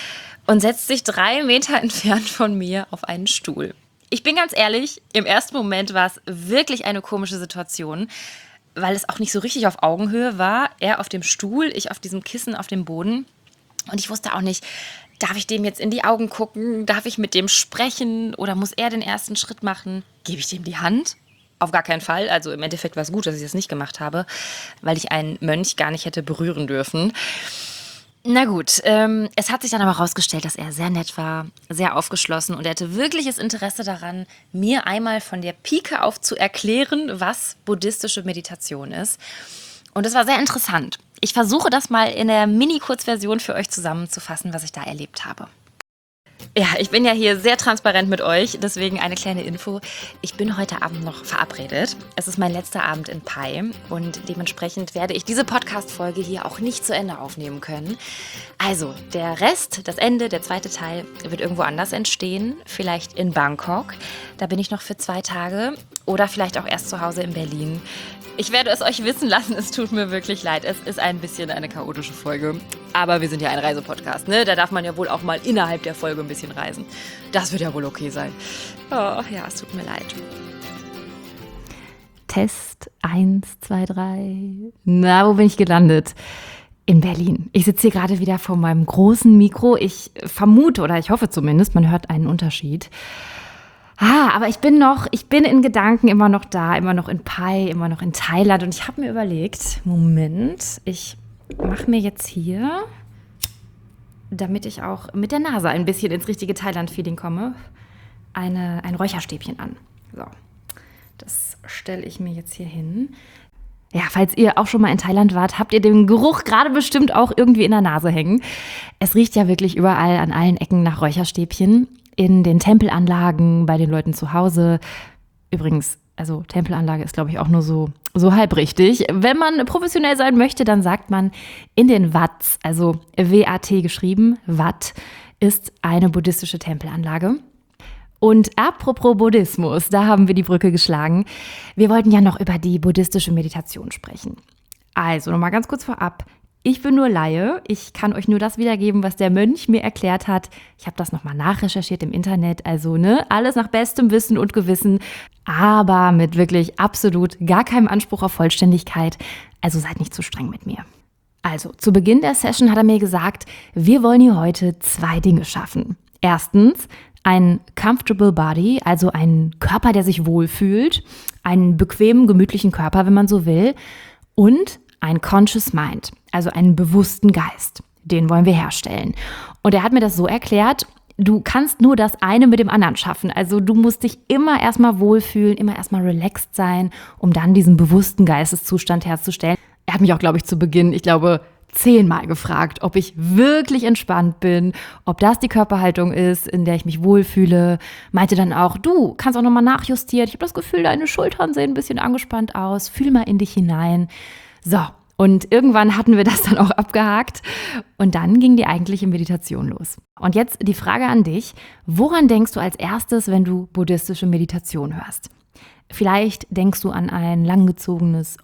und setzt sich drei Meter entfernt von mir auf einen Stuhl. Ich bin ganz ehrlich, im ersten Moment war es wirklich eine komische Situation, weil es auch nicht so richtig auf Augenhöhe war. Er auf dem Stuhl, ich auf diesem Kissen auf dem Boden. Und ich wusste auch nicht, darf ich dem jetzt in die Augen gucken? Darf ich mit dem sprechen? Oder muss er den ersten Schritt machen? Gebe ich dem die Hand? Auf gar keinen Fall. Also im Endeffekt war es gut, dass ich das nicht gemacht habe, weil ich einen Mönch gar nicht hätte berühren dürfen. Na gut, ähm, es hat sich dann aber herausgestellt, dass er sehr nett war, sehr aufgeschlossen und er hatte wirkliches Interesse daran, mir einmal von der Pike auf zu erklären, was buddhistische Meditation ist. Und es war sehr interessant. Ich versuche das mal in der Mini-Kurzversion für euch zusammenzufassen, was ich da erlebt habe. Ja, ich bin ja hier sehr transparent mit euch, deswegen eine kleine Info. Ich bin heute Abend noch verabredet. Es ist mein letzter Abend in Pai und dementsprechend werde ich diese Podcast-Folge hier auch nicht zu Ende aufnehmen können. Also, der Rest, das Ende, der zweite Teil wird irgendwo anders entstehen, vielleicht in Bangkok. Da bin ich noch für zwei Tage oder vielleicht auch erst zu Hause in Berlin. Ich werde es euch wissen lassen, es tut mir wirklich leid. Es ist ein bisschen eine chaotische Folge. Aber wir sind ja ein Reisepodcast, ne? Da darf man ja wohl auch mal innerhalb der Folge ein bisschen reisen. Das wird ja wohl okay sein. Oh, ja, es tut mir leid. Test eins, zwei, drei. Na, wo bin ich gelandet? In Berlin. Ich sitze hier gerade wieder vor meinem großen Mikro. Ich vermute, oder ich hoffe zumindest, man hört einen Unterschied. Ah, aber ich bin noch, ich bin in Gedanken immer noch da, immer noch in Pai, immer noch in Thailand. Und ich habe mir überlegt, Moment, ich mache mir jetzt hier, damit ich auch mit der Nase ein bisschen ins richtige Thailand-Feeling komme, eine, ein Räucherstäbchen an. So, das stelle ich mir jetzt hier hin. Ja, falls ihr auch schon mal in Thailand wart, habt ihr den Geruch gerade bestimmt auch irgendwie in der Nase hängen. Es riecht ja wirklich überall an allen Ecken nach Räucherstäbchen. In den Tempelanlagen, bei den Leuten zu Hause. Übrigens, also Tempelanlage ist, glaube ich, auch nur so, so halb richtig. Wenn man professionell sein möchte, dann sagt man in den Wats, also W A T geschrieben, Wat ist eine buddhistische Tempelanlage. Und apropos Buddhismus, da haben wir die Brücke geschlagen. Wir wollten ja noch über die buddhistische Meditation sprechen. Also nochmal ganz kurz vorab. Ich bin nur Laie, ich kann euch nur das wiedergeben, was der Mönch mir erklärt hat. Ich habe das nochmal nachrecherchiert im Internet, also ne, alles nach bestem Wissen und Gewissen, aber mit wirklich absolut gar keinem Anspruch auf Vollständigkeit, also seid nicht zu streng mit mir. Also, zu Beginn der Session hat er mir gesagt, wir wollen hier heute zwei Dinge schaffen. Erstens, ein comfortable body, also ein Körper, der sich wohlfühlt, einen bequemen, gemütlichen Körper, wenn man so will, und ein conscious mind, also einen bewussten Geist. Den wollen wir herstellen. Und er hat mir das so erklärt, du kannst nur das eine mit dem anderen schaffen. Also du musst dich immer erstmal wohlfühlen, immer erstmal relaxed sein, um dann diesen bewussten Geisteszustand herzustellen. Er hat mich auch, glaube ich, zu Beginn, ich glaube, zehnmal gefragt, ob ich wirklich entspannt bin, ob das die Körperhaltung ist, in der ich mich wohlfühle. Meinte dann auch, du kannst auch nochmal nachjustieren. Ich habe das Gefühl, deine Schultern sehen ein bisschen angespannt aus. Fühl mal in dich hinein. So, und irgendwann hatten wir das dann auch abgehakt und dann ging die eigentliche Meditation los. Und jetzt die Frage an dich, woran denkst du als erstes, wenn du buddhistische Meditation hörst? Vielleicht denkst du an ein langgezogenes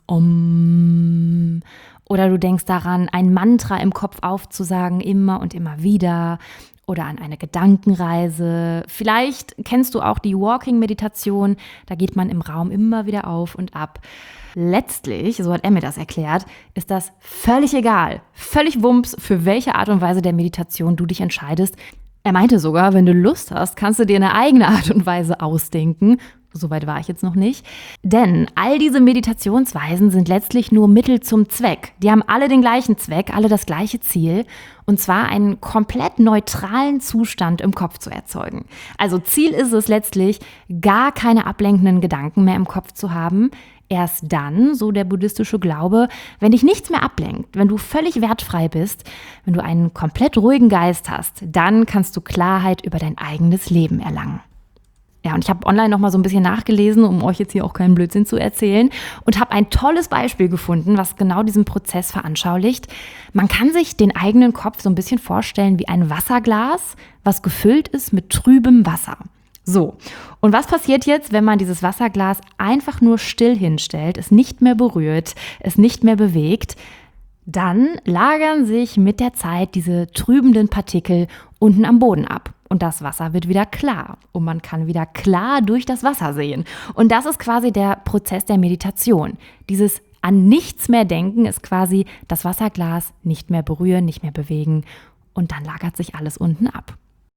Om oder du denkst daran, ein Mantra im Kopf aufzusagen, immer und immer wieder oder an eine Gedankenreise. Vielleicht kennst du auch die Walking-Meditation, da geht man im Raum immer wieder auf und ab. Letztlich, so hat er mir das erklärt, ist das völlig egal, völlig Wumms, für welche Art und Weise der Meditation du dich entscheidest. Er meinte sogar, wenn du Lust hast, kannst du dir eine eigene Art und Weise ausdenken. Soweit war ich jetzt noch nicht. Denn all diese Meditationsweisen sind letztlich nur Mittel zum Zweck. Die haben alle den gleichen Zweck, alle das gleiche Ziel. Und zwar einen komplett neutralen Zustand im Kopf zu erzeugen. Also Ziel ist es letztlich, gar keine ablenkenden Gedanken mehr im Kopf zu haben. Erst dann, so der buddhistische Glaube, wenn dich nichts mehr ablenkt, wenn du völlig wertfrei bist, wenn du einen komplett ruhigen Geist hast, dann kannst du Klarheit über dein eigenes Leben erlangen. Ja, und ich habe online noch mal so ein bisschen nachgelesen, um euch jetzt hier auch keinen Blödsinn zu erzählen und habe ein tolles Beispiel gefunden, was genau diesen Prozess veranschaulicht. Man kann sich den eigenen Kopf so ein bisschen vorstellen wie ein Wasserglas, was gefüllt ist mit trübem Wasser. So, und was passiert jetzt, wenn man dieses Wasserglas einfach nur still hinstellt, es nicht mehr berührt, es nicht mehr bewegt? Dann lagern sich mit der Zeit diese trübenden Partikel unten am Boden ab. Und das Wasser wird wieder klar und man kann wieder klar durch das Wasser sehen. Und das ist quasi der Prozess der Meditation. Dieses an nichts mehr denken ist quasi das Wasserglas nicht mehr berühren, nicht mehr bewegen und dann lagert sich alles unten ab.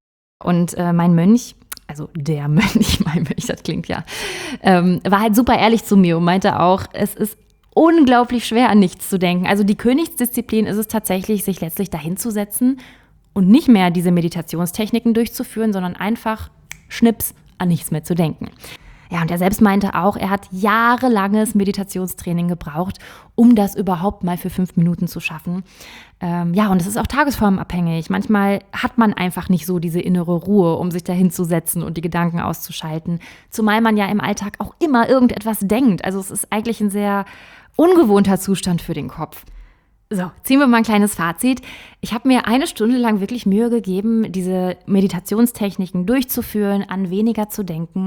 Und äh, mein Mönch, also der Mönch, mein Mönch, das klingt ja, ähm, war halt super ehrlich zu mir und meinte auch, es ist unglaublich schwer, an nichts zu denken. Also die Königsdisziplin ist es tatsächlich, sich letztlich dahinzusetzen und nicht mehr diese Meditationstechniken durchzuführen, sondern einfach schnips, an nichts mehr zu denken. Ja, und er selbst meinte auch, er hat jahrelanges Meditationstraining gebraucht, um das überhaupt mal für fünf Minuten zu schaffen. Ähm, ja, und es ist auch tagesformabhängig. Manchmal hat man einfach nicht so diese innere Ruhe, um sich da hinzusetzen und die Gedanken auszuschalten. Zumal man ja im Alltag auch immer irgendetwas denkt. Also es ist eigentlich ein sehr ungewohnter Zustand für den Kopf. So, ziehen wir mal ein kleines Fazit. Ich habe mir eine Stunde lang wirklich Mühe gegeben, diese Meditationstechniken durchzuführen, an weniger zu denken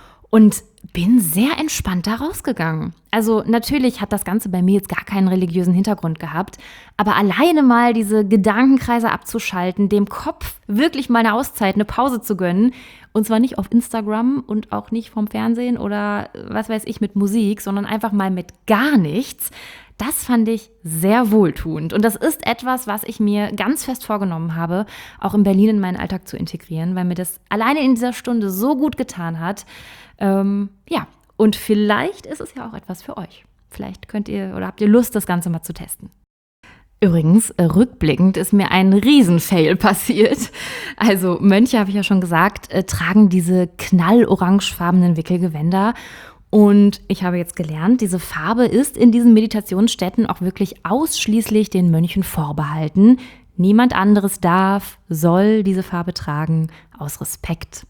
und bin sehr entspannt da rausgegangen. Also natürlich hat das Ganze bei mir jetzt gar keinen religiösen Hintergrund gehabt, aber alleine mal diese Gedankenkreise abzuschalten, dem Kopf wirklich mal eine Auszeit, eine Pause zu gönnen, und zwar nicht auf Instagram und auch nicht vom Fernsehen oder was weiß ich mit Musik, sondern einfach mal mit gar nichts. Das fand ich sehr wohltuend. Und das ist etwas, was ich mir ganz fest vorgenommen habe, auch in Berlin in meinen Alltag zu integrieren, weil mir das alleine in dieser Stunde so gut getan hat. Ähm, ja, und vielleicht ist es ja auch etwas für euch. Vielleicht könnt ihr oder habt ihr Lust, das Ganze mal zu testen. Übrigens, äh, rückblickend ist mir ein Riesenfail passiert. Also Mönche, habe ich ja schon gesagt, äh, tragen diese knallorangefarbenen Wickelgewänder. Und ich habe jetzt gelernt, diese Farbe ist in diesen Meditationsstätten auch wirklich ausschließlich den Mönchen vorbehalten. Niemand anderes darf, soll diese Farbe tragen, aus Respekt.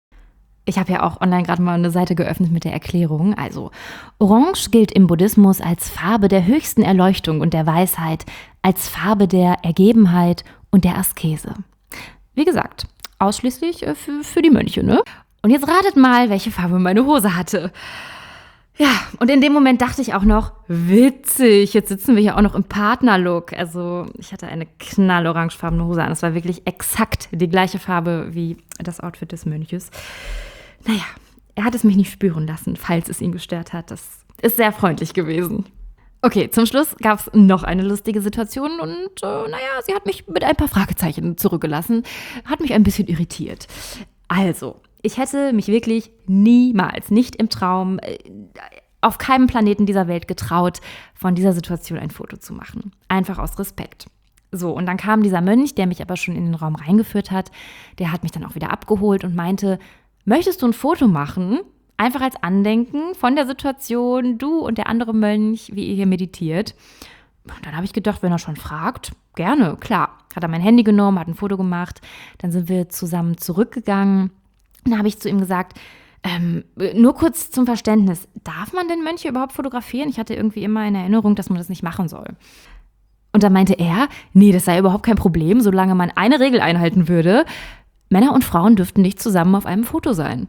Ich habe ja auch online gerade mal eine Seite geöffnet mit der Erklärung. Also, Orange gilt im Buddhismus als Farbe der höchsten Erleuchtung und der Weisheit, als Farbe der Ergebenheit und der Askese. Wie gesagt, ausschließlich für, für die Mönche, ne? Und jetzt ratet mal, welche Farbe meine Hose hatte. Ja, und in dem Moment dachte ich auch noch, witzig, jetzt sitzen wir hier auch noch im Partnerlook. Also ich hatte eine knallorangefarbene Hose an. Das war wirklich exakt die gleiche Farbe wie das Outfit des Mönches. Naja, er hat es mich nicht spüren lassen, falls es ihn gestört hat. Das ist sehr freundlich gewesen. Okay, zum Schluss gab es noch eine lustige Situation und äh, naja, sie hat mich mit ein paar Fragezeichen zurückgelassen, hat mich ein bisschen irritiert. Also, ich hätte mich wirklich niemals, nicht im Traum, auf keinem Planeten dieser Welt getraut, von dieser Situation ein Foto zu machen. Einfach aus Respekt. So, und dann kam dieser Mönch, der mich aber schon in den Raum reingeführt hat, der hat mich dann auch wieder abgeholt und meinte, möchtest du ein Foto machen? Einfach als Andenken von der Situation, du und der andere Mönch, wie ihr hier meditiert. Und dann habe ich gedacht, wenn er schon fragt, gerne, klar. Hat er mein Handy genommen, hat ein Foto gemacht, dann sind wir zusammen zurückgegangen. Dann habe ich zu ihm gesagt, ähm, nur kurz zum Verständnis, darf man denn Mönche überhaupt fotografieren? Ich hatte irgendwie immer in Erinnerung, dass man das nicht machen soll. Und dann meinte er, nee, das sei überhaupt kein Problem, solange man eine Regel einhalten würde. Männer und Frauen dürften nicht zusammen auf einem Foto sein.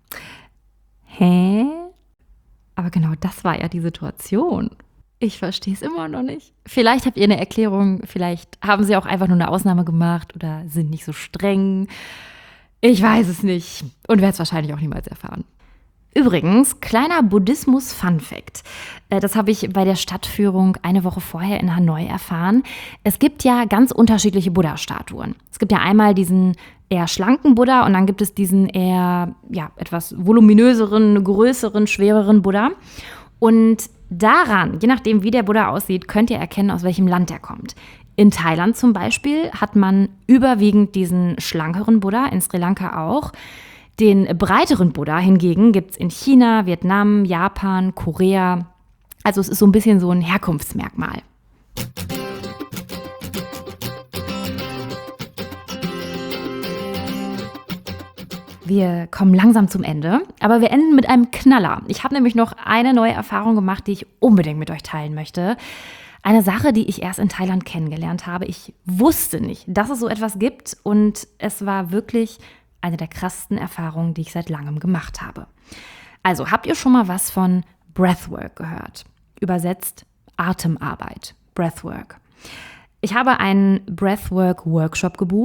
Hä? Aber genau das war ja die Situation. Ich verstehe es immer noch nicht. Vielleicht habt ihr eine Erklärung, vielleicht haben sie auch einfach nur eine Ausnahme gemacht oder sind nicht so streng. Ich weiß es nicht und werde es wahrscheinlich auch niemals erfahren. Übrigens, kleiner Buddhismus-Fun-Fact. Das habe ich bei der Stadtführung eine Woche vorher in Hanoi erfahren. Es gibt ja ganz unterschiedliche Buddha-Statuen. Es gibt ja einmal diesen eher schlanken Buddha und dann gibt es diesen eher ja, etwas voluminöseren, größeren, schwereren Buddha. Und daran, je nachdem wie der Buddha aussieht, könnt ihr erkennen, aus welchem Land er kommt. In Thailand zum Beispiel hat man überwiegend diesen schlankeren Buddha, in Sri Lanka auch. Den breiteren Buddha hingegen gibt es in China, Vietnam, Japan, Korea. Also es ist so ein bisschen so ein Herkunftsmerkmal. Wir kommen langsam zum Ende, aber wir enden mit einem Knaller. Ich habe nämlich noch eine neue Erfahrung gemacht, die ich unbedingt mit euch teilen möchte. Eine Sache, die ich erst in Thailand kennengelernt habe. Ich wusste nicht, dass es so etwas gibt und es war wirklich eine der krassesten Erfahrungen, die ich seit langem gemacht habe. Also, habt ihr schon mal was von Breathwork gehört? Übersetzt Atemarbeit, Breathwork. Ich habe einen Breathwork-Workshop gebucht,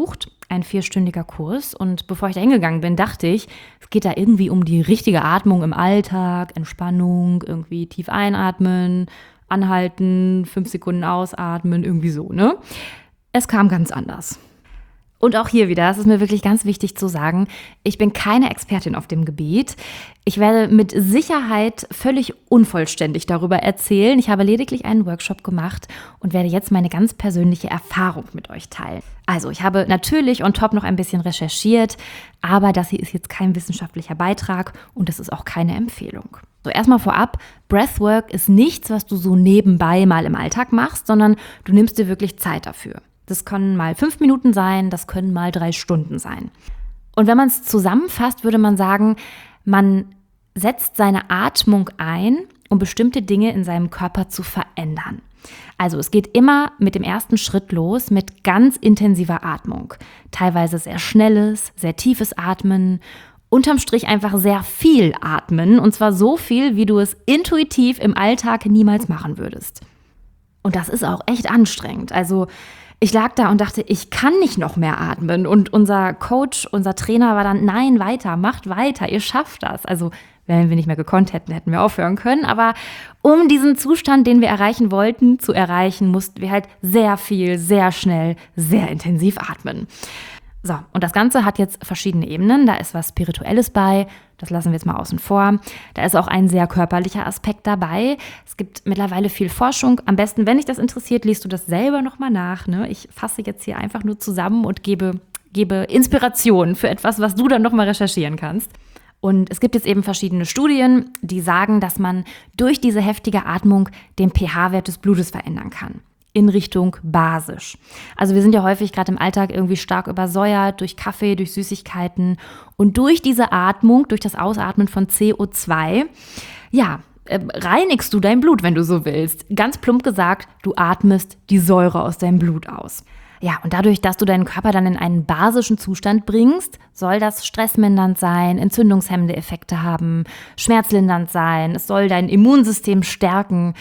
ein vierstündiger Kurs. Und bevor ich da hingegangen bin, dachte ich, es geht da irgendwie um die richtige Atmung im Alltag, Entspannung, irgendwie tief einatmen, anhalten, fünf Sekunden ausatmen, irgendwie so, ne? Es kam ganz anders. Und auch hier wieder, es ist mir wirklich ganz wichtig zu sagen, ich bin keine Expertin auf dem Gebiet. Ich werde mit Sicherheit völlig unvollständig darüber erzählen. Ich habe lediglich einen Workshop gemacht und werde jetzt meine ganz persönliche Erfahrung mit euch teilen. Also, ich habe natürlich on top noch ein bisschen recherchiert, aber das hier ist jetzt kein wissenschaftlicher Beitrag und es ist auch keine Empfehlung. So, erstmal vorab, Breathwork ist nichts, was du so nebenbei mal im Alltag machst, sondern du nimmst dir wirklich Zeit dafür. Das können mal fünf Minuten sein, das können mal drei Stunden sein. Und wenn man es zusammenfasst, würde man sagen, man setzt seine Atmung ein, um bestimmte Dinge in seinem Körper zu verändern. Also es geht immer mit dem ersten Schritt los, mit ganz intensiver Atmung. Teilweise sehr schnelles, sehr tiefes Atmen, unterm Strich einfach sehr viel atmen. Und zwar so viel, wie du es intuitiv im Alltag niemals machen würdest. Und das ist auch echt anstrengend. Also ich lag da und dachte, ich kann nicht noch mehr atmen. Und unser Coach, unser Trainer war dann, nein, weiter, macht weiter, ihr schafft das. Also wenn wir nicht mehr gekonnt hätten, hätten wir aufhören können. Aber um diesen Zustand, den wir erreichen wollten, zu erreichen, mussten wir halt sehr viel, sehr schnell, sehr intensiv atmen. So, und das Ganze hat jetzt verschiedene Ebenen. Da ist was Spirituelles bei, das lassen wir jetzt mal außen vor. Da ist auch ein sehr körperlicher Aspekt dabei. Es gibt mittlerweile viel Forschung. Am besten, wenn dich das interessiert, liest du das selber nochmal nach. Ne? Ich fasse jetzt hier einfach nur zusammen und gebe, gebe Inspiration für etwas, was du dann nochmal recherchieren kannst. Und es gibt jetzt eben verschiedene Studien, die sagen, dass man durch diese heftige Atmung den pH-Wert des Blutes verändern kann. In Richtung basisch. Also wir sind ja häufig gerade im Alltag irgendwie stark übersäuert durch Kaffee, durch Süßigkeiten und durch diese Atmung, durch das Ausatmen von C O zwei, ja, äh, reinigst du dein Blut, wenn du so willst. Ganz plump gesagt, du atmest die Säure aus deinem Blut aus. Ja, und dadurch, dass du deinen Körper dann in einen basischen Zustand bringst, soll das stressmindernd sein, entzündungshemmende Effekte haben, schmerzlindernd sein, es soll dein Immunsystem stärken.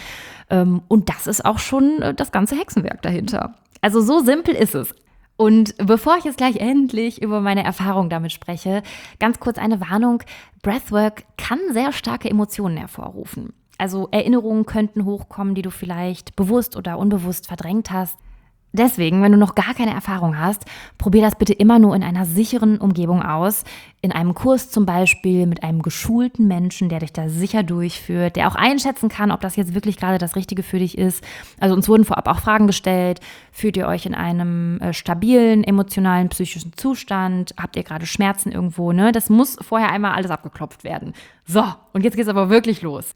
Und das ist auch schon das ganze Hexenwerk dahinter. Also so simpel ist es. Und bevor ich jetzt gleich endlich über meine Erfahrung damit spreche, ganz kurz eine Warnung. Breathwork kann sehr starke Emotionen hervorrufen. Also Erinnerungen könnten hochkommen, die du vielleicht bewusst oder unbewusst verdrängt hast. Deswegen, wenn du noch gar keine Erfahrung hast, probier das bitte immer nur in einer sicheren Umgebung aus. In einem Kurs zum Beispiel mit einem geschulten Menschen, der dich da sicher durchführt, der auch einschätzen kann, ob das jetzt wirklich gerade das Richtige für dich ist. Also uns wurden vorab auch Fragen gestellt. Fühlt ihr euch in einem äh, stabilen, emotionalen, psychischen Zustand? Habt ihr gerade Schmerzen irgendwo? Ne? Das muss vorher einmal alles abgeklopft werden. So, und jetzt geht's aber wirklich los.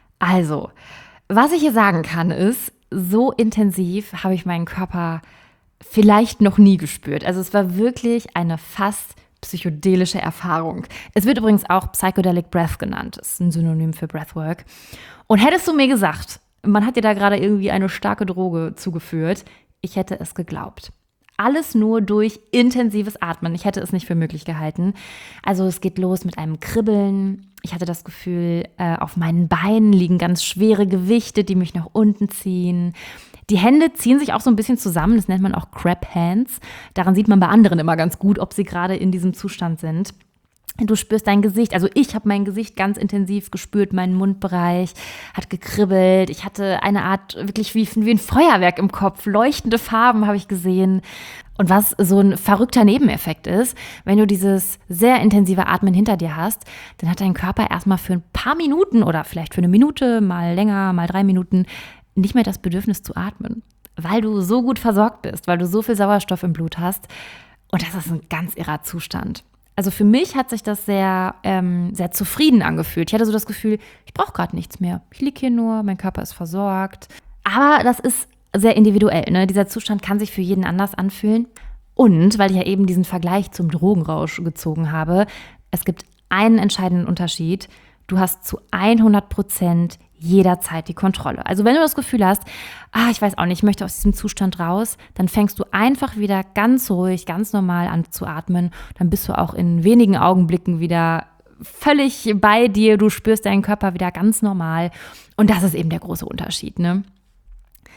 Also, was ich hier sagen kann ist, so intensiv habe ich meinen Körper vielleicht noch nie gespürt. Also es war wirklich eine fast psychedelische Erfahrung. Es wird übrigens auch Psychedelic Breath genannt. Das ist ein Synonym für Breathwork. Und hättest du mir gesagt, man hat dir da gerade irgendwie eine starke Droge zugeführt, ich hätte es geglaubt. Alles nur durch intensives Atmen. Ich hätte es nicht für möglich gehalten. Also es geht los mit einem Kribbeln. Ich hatte das Gefühl, äh, auf meinen Beinen liegen ganz schwere Gewichte, die mich nach unten ziehen. Die Hände ziehen sich auch so ein bisschen zusammen. Das nennt man auch Crab Hands. Daran sieht man bei anderen immer ganz gut, ob sie gerade in diesem Zustand sind. Du spürst dein Gesicht, also ich habe mein Gesicht ganz intensiv gespürt, meinen Mundbereich hat gekribbelt. Ich hatte eine Art, wirklich wie, wie ein Feuerwerk im Kopf, leuchtende Farben habe ich gesehen. Und was so ein verrückter Nebeneffekt ist, wenn du dieses sehr intensive Atmen hinter dir hast, dann hat dein Körper erstmal für ein paar Minuten oder vielleicht für eine Minute, mal länger, mal drei Minuten, nicht mehr das Bedürfnis zu atmen, weil du so gut versorgt bist, weil du so viel Sauerstoff im Blut hast. Und das ist ein ganz irrer Zustand. Also für mich hat sich das sehr, ähm, sehr zufrieden angefühlt. Ich hatte so das Gefühl, ich brauche gerade nichts mehr. Ich liege hier nur, mein Körper ist versorgt. Aber das ist sehr individuell, ne? Dieser Zustand kann sich für jeden anders anfühlen. Und weil ich ja eben diesen Vergleich zum Drogenrausch gezogen habe, es gibt einen entscheidenden Unterschied. Du hast zu hundert Prozent jederzeit die Kontrolle. Also wenn du das Gefühl hast, ah, ich weiß auch nicht, ich möchte aus diesem Zustand raus, dann fängst du einfach wieder ganz ruhig, ganz normal an zu atmen. Dann bist du auch in wenigen Augenblicken wieder völlig bei dir. Du spürst deinen Körper wieder ganz normal. Und das ist eben der große Unterschied, ne?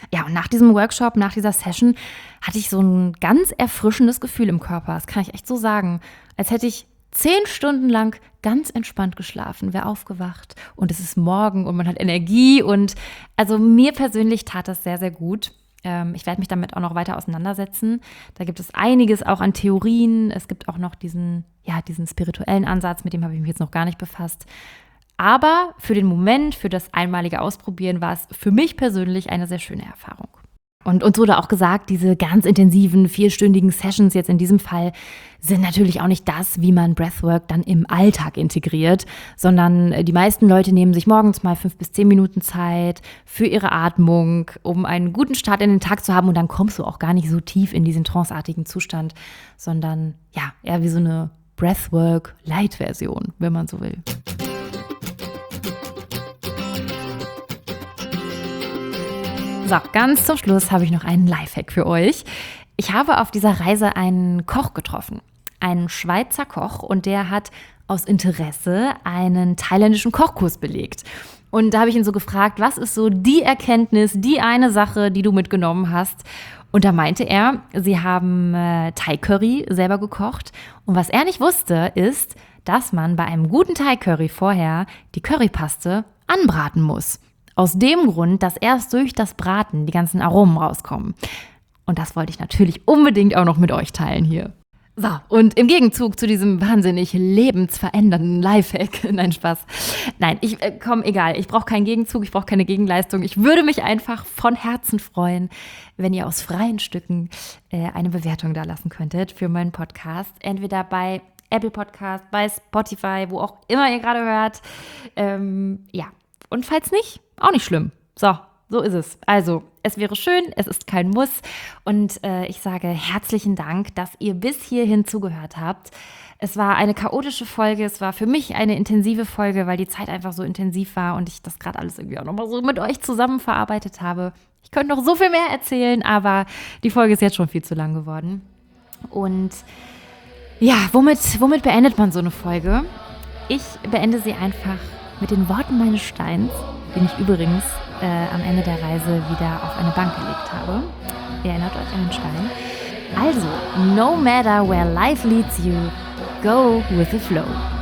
Ja, und nach diesem Workshop, nach dieser Session, hatte ich so ein ganz erfrischendes Gefühl im Körper. Das kann ich echt so sagen. Als hätte ich zehn Stunden lang ganz entspannt geschlafen, wäre aufgewacht und es ist morgen und man hat Energie. Und also mir persönlich tat das sehr, sehr gut. Ähm, ich werde mich damit auch noch weiter auseinandersetzen. Da gibt es einiges auch an Theorien. Es gibt auch noch diesen, ja, diesen spirituellen Ansatz, mit dem habe ich mich jetzt noch gar nicht befasst. Aber für den Moment, für das einmalige Ausprobieren, war es für mich persönlich eine sehr schöne Erfahrung. Und uns wurde auch gesagt, diese ganz intensiven, vierstündigen Sessions jetzt in diesem Fall sind natürlich auch nicht das, wie man Breathwork dann im Alltag integriert, sondern die meisten Leute nehmen sich morgens mal fünf bis zehn Minuten Zeit für ihre Atmung, um einen guten Start in den Tag zu haben. Und dann kommst du auch gar nicht so tief in diesen tranceartigen Zustand, sondern ja, eher wie so eine Breathwork-Light-Version, wenn man so will. So, ganz zum Schluss habe ich noch einen Lifehack für euch. Ich habe auf dieser Reise einen Koch getroffen, einen Schweizer Koch, und der hat aus Interesse einen thailändischen Kochkurs belegt. Und da habe ich ihn so gefragt, was ist so die Erkenntnis, die eine Sache, die du mitgenommen hast? Und da meinte er, sie haben äh, Thai-Curry selber gekocht. Und was er nicht wusste, ist, dass man bei einem guten Thai-Curry vorher die Currypaste anbraten muss. Aus dem Grund, dass erst durch das Braten die ganzen Aromen rauskommen. Und das wollte ich natürlich unbedingt auch noch mit euch teilen hier. So, und im Gegenzug zu diesem wahnsinnig lebensverändernden Lifehack, nein, Spaß. Nein, ich äh, komm, egal, ich brauche keinen Gegenzug, ich brauche keine Gegenleistung. Ich würde mich einfach von Herzen freuen, wenn ihr aus freien Stücken äh, eine Bewertung da lassen könntet für meinen Podcast. Entweder bei Apple Podcast, bei Spotify, wo auch immer ihr gerade hört. Ähm, ja, und falls nicht, auch nicht schlimm. So, so ist es. Also, es wäre schön, es ist kein Muss. Und äh, ich sage herzlichen Dank, dass ihr bis hierhin zugehört habt. Es war eine chaotische Folge, es war für mich eine intensive Folge, weil die Zeit einfach so intensiv war und ich das gerade alles irgendwie auch nochmal so mit euch zusammen verarbeitet habe. Ich könnte noch so viel mehr erzählen, aber die Folge ist jetzt schon viel zu lang geworden. Und ja, womit, womit beendet man so eine Folge? Ich beende sie einfach mit den Worten meines Steins, den ich übrigens äh, am Ende der Reise wieder auf eine Bank gelegt habe. Ihr erinnert euch an den Stein. Also, no matter where life leads you, go with the flow.